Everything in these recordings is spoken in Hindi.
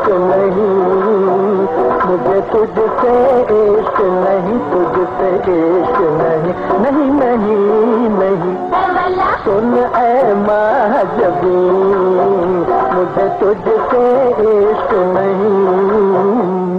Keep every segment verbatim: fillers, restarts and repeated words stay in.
इश्क नहीं, मुझे तुझसे इश्क नहीं, तुझसे इश्क नहीं, नहीं नहीं नहीं। सुन ऐ महजबी, मुझे तुझसे इश्क नहीं।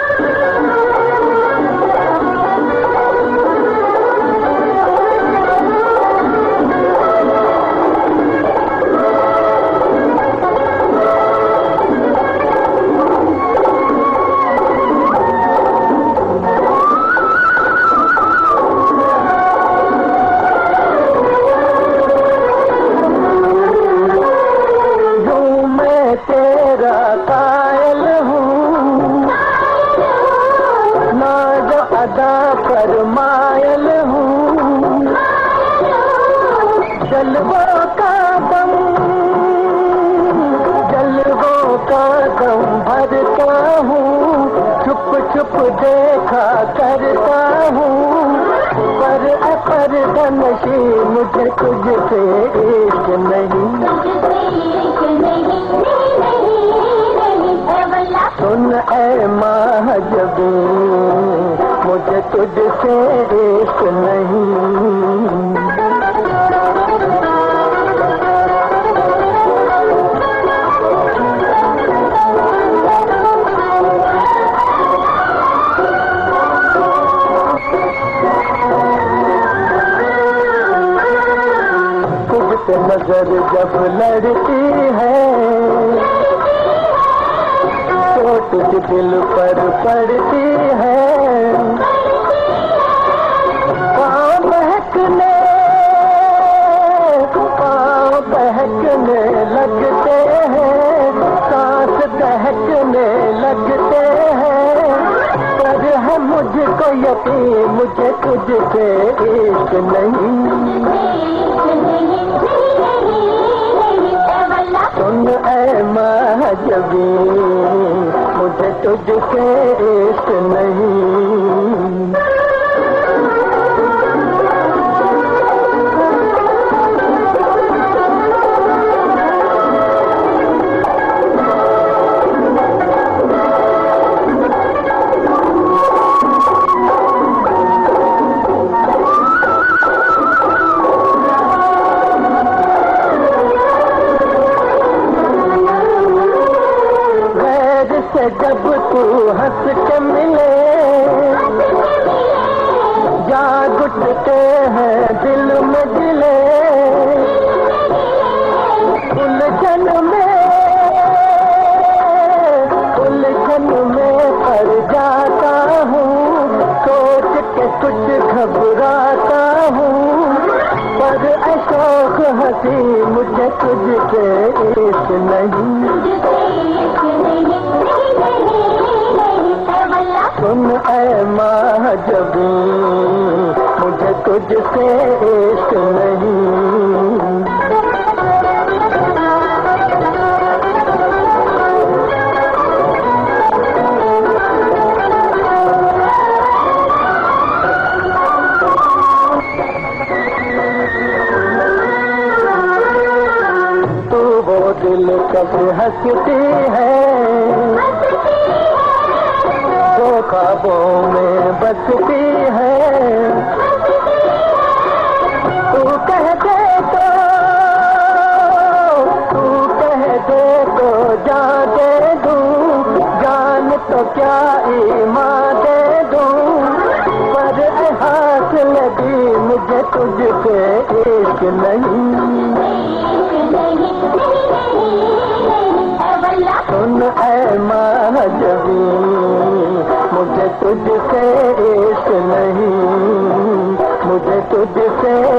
फरमायल हूँ जलवों का दम, जलवों का दम भरता हूँ, छुप छुप देखा करता हूँ, पर पर्दा नशी मुझे तुझसे इश्क नहीं। सुन ऐ महजबी, मुझे तुझसे इश्क नहीं। तुझसे नजर जब लड़ती है तो तुझ दिल पर पड़ती है, पाँव बहकने पाँव बहकने लगते हैं, सांस बहकने लगते हैं, पर है मुझको यकीन मुझे तुझसे इश्क नहीं। सुन ऐ महजबी, मुझे तुझसे इश्क नहीं। जब तू हंस के मिले जाग उठते हैं दिल में गिले, उलझन में उलझन में पड़ जाता हूँ, सोच के कुछ घबराता हूँ, पर ऐ शौक हंसी मुझे तुझसे इश्क नहीं। सुन ऐ महजबी, मुझे तुझसे इश्क नहीं। तू वो दिल कब हंसती है, वो ख्वाबों में बसती है, तू कह दे तो तू कह दे तो जान दे दूं, जान तो क्या ईमान दे दूं, पर हाथ लगी मुझे तुझसे इश्क नहीं। सुन ऐ महजबी, मुझे तुझसे इश्क नहीं, मुझे तुझसे